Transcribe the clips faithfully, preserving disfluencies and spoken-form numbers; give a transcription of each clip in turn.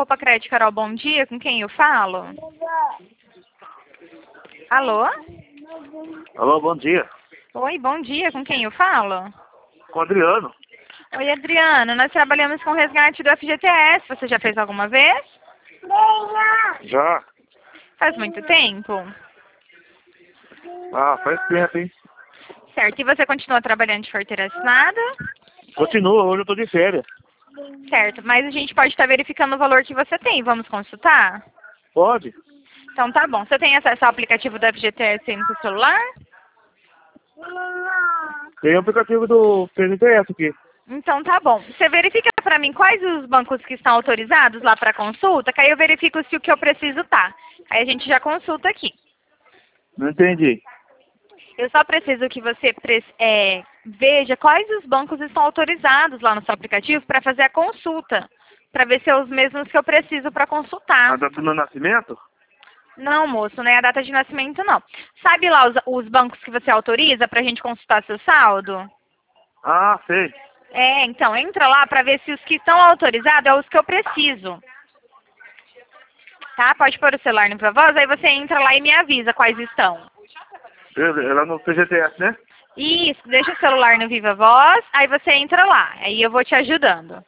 Copa Crédito Carol, bom dia. Com quem eu falo? Alô? Alô, bom dia. Oi, bom dia. Com quem eu falo? Com o Adriano. Oi, Adriano. Nós trabalhamos com resgate do F G T S. Você já fez alguma vez? Já? Faz muito tempo? Ah, faz tempo, hein? Certo. E você continua trabalhando de carteira assinada? Continua, hoje eu tô de férias. Certo. Mas a gente pode estar verificando o valor que você tem. Vamos consultar? Pode? Então tá bom. Você tem acesso ao aplicativo do F G T S aí no seu celular? Tem o aplicativo do F G T S aqui. Então tá bom. Você verifica pra mim quais os bancos que estão autorizados lá pra consulta, que aí eu verifico se o que eu preciso tá. Aí a gente já consulta aqui. Não entendi. Eu só preciso que você pre- é, veja quais os bancos estão autorizados lá no seu aplicativo para fazer a consulta, para ver se é os mesmos que eu preciso para A consultar. data do meu nascimento? Não, moço, não é a data de nascimento, não. Sabe lá os, os bancos que você autoriza para a gente consultar seu saldo? Ah, sei. É, então, entra lá para ver se os que estão autorizados é os que eu preciso. Tá? Pode pôr o celular no viva voz, aí você entra lá e me avisa quais estão. Beleza, ela no F G T S, né? Isso, deixa o celular no viva voz, aí você entra lá. Aí eu vou te ajudando.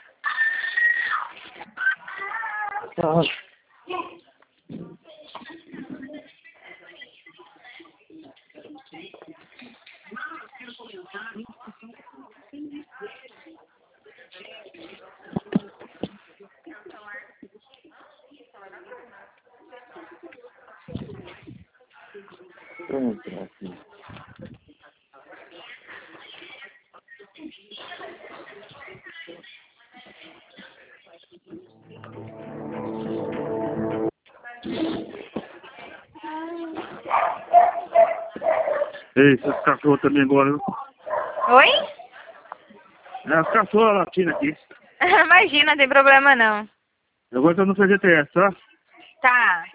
Ei, esses cachorros também agora, viu? Oi? É, as cachorras latindo aqui. Imagina, não tem problema não. Eu vou entrar no F G T S, tá? Tá.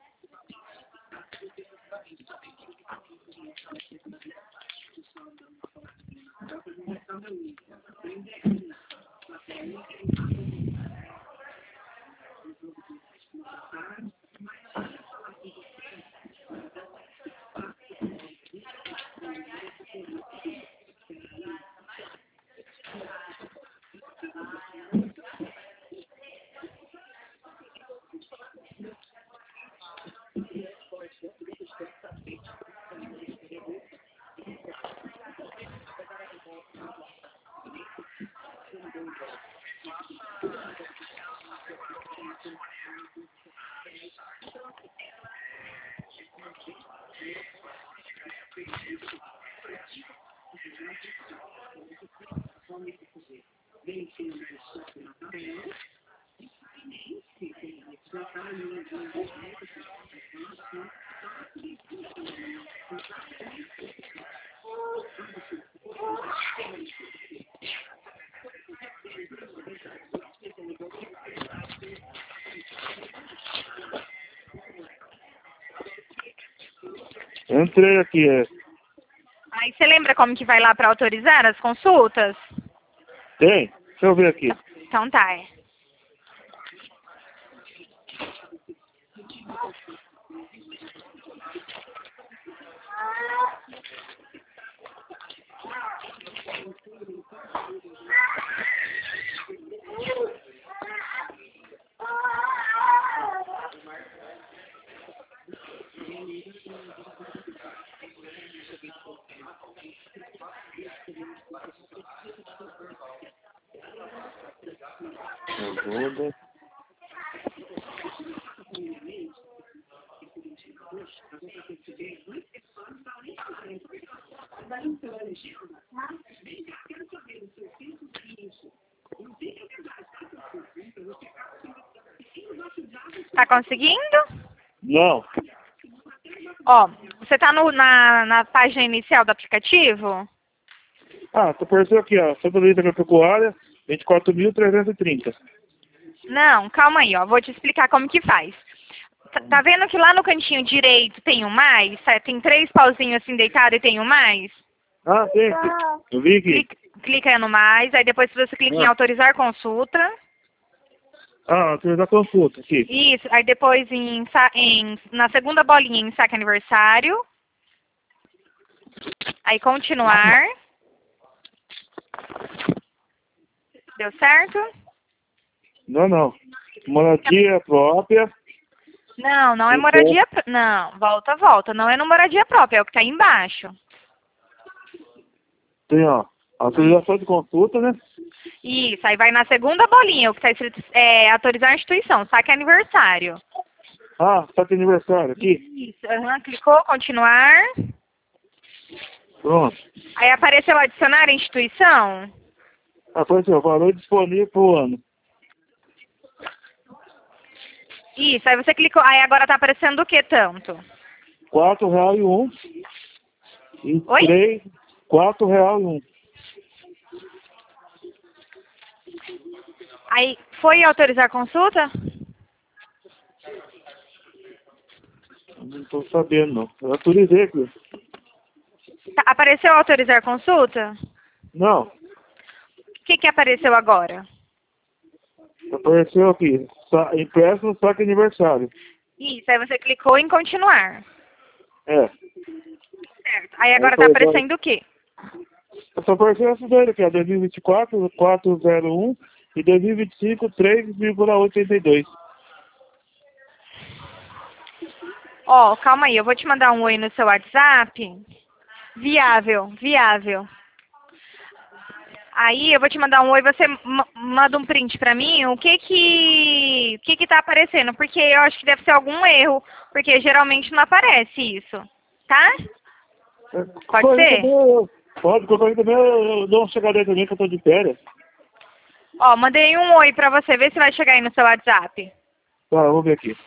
Entrei aqui, é. Aí você lembra como que vai lá para autorizar as consultas? Tem? Deixa eu ver aqui. Então tá, é. Ajuda. Tá conseguindo? Não. Ó, você tá no, na, na página inicial do aplicativo? Ah, tô apareceu aqui, ó. Santa Lita Agropecuária, vinte e quatro mil trezentos e trinta. Não, calma aí, ó. Vou te explicar como que faz. Tá, tá vendo que lá no cantinho direito tem um mais? Tá? Tem três pauzinhos assim deitados e tem um mais? Ah, tem. Eu vi aqui. Clica, clica no mais, aí depois você clica em Ah. autorizar consulta. Ah, autorizar consulta aqui. Isso, aí depois em, sa- em, na segunda bolinha em saque aniversário. Aí continuar. Deu certo? Não, não. Moradia própria. Não, não é Então, moradia... pr- Não, volta, volta. Não é no moradia própria, é o que tá aí embaixo. tem, ó, autorização de consulta, né? Isso, aí vai na segunda bolinha, o que tá escrito é autorizar a instituição, saque aniversário. Ah, só que aniversário aqui. Isso, aham, clicou, continuar. Pronto. Aí apareceu adicionar a instituição. Apareceu, valor disponível pro ano. Isso, aí você clicou, aí agora tá aparecendo o que tanto? Quatro reais e um. E Oi? três, quatro reais e um. Aí, foi autorizar consulta? Não tô sabendo, não. Eu autorizei aqui. Tá, apareceu autorizar consulta? Não, O que que apareceu agora? apareceu aqui. Só, empréstimo só que aniversário. Isso, aí você clicou em continuar. É. Certo. Aí agora tá autorizar- aparecendo o quê? Só apareceu essa daí aqui, ó. dois mil e vinte e quatro, quatrocentos e um e dois mil e vinte e cinco, três vírgula oitenta e dois. Ó, calma aí, eu vou te mandar um oi no seu WhatsApp. Viável, viável. Aí eu vou te mandar um oi, você ma- manda um print pra mim, o que que, o que que tá aparecendo, porque eu acho que deve ser algum erro, porque geralmente não aparece isso, tá? Pode Qualquer ser? também, eu- Pode, qualquer também eu, eu dou uma chegadinha também que eu tô de férias. Ó, mandei um oi pra você, vê se vai chegar aí no seu WhatsApp. Tá, vamos ver aqui.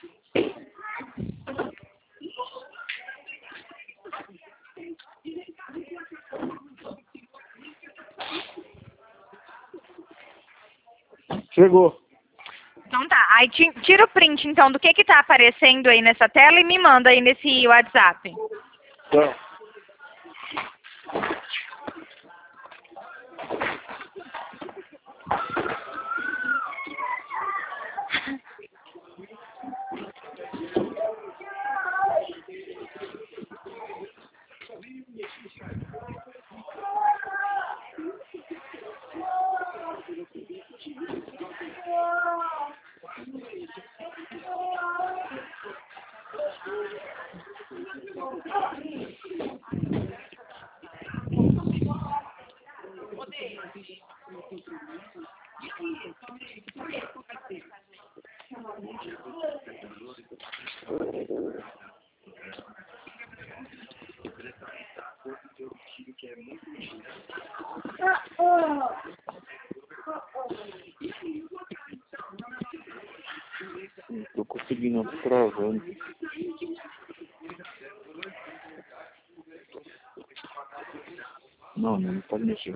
Chegou. Então tá, aí ti- tira o print então do que que tá aparecendo aí nessa tela e me manda aí nesse WhatsApp. Tá. Não tô conseguindo, tô travando. Não, não, não pode mexer.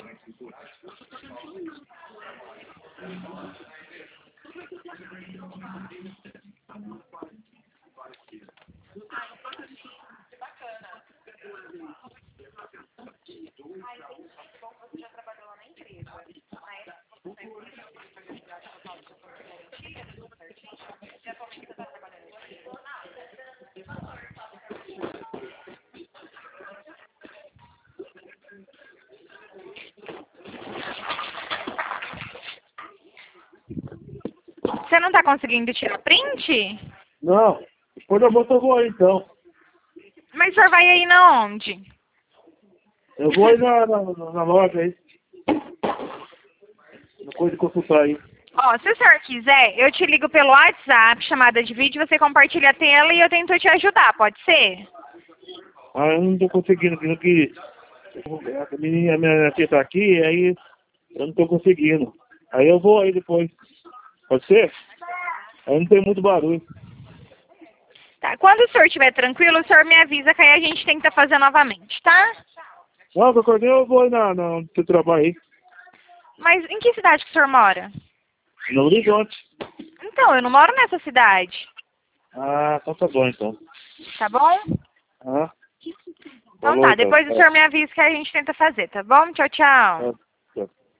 Você não tá conseguindo tirar print? Não, depois eu vou, eu vou aí então. Mas o senhor vai aí na onde? Eu vou aí na, na, na loja aí. Não pode consultar aí. Ó, se o senhor quiser, eu te ligo pelo WhatsApp, chamada de vídeo, você compartilha a tela e eu tento te ajudar, pode ser? Ah, eu não tô conseguindo, aquilo que a menina, a minha tia tá aqui, aí eu não tô conseguindo. Aí eu vou aí depois. Pode ser? Aí não tem muito barulho. Tá, quando o senhor estiver tranquilo, o senhor me avisa que aí a gente tenta fazer novamente, tá? Não, que eu acordei, eu vou aí na, na onde você trabalha aí. Mas em que cidade que o senhor mora? No Horizonte. Então, eu não moro nessa cidade, Ah, então tá bom então. tá bom? Ah, Então falou, tá, então. depois o senhor me avisa que a gente tenta fazer, tá bom? Tchau, tchau. Tá.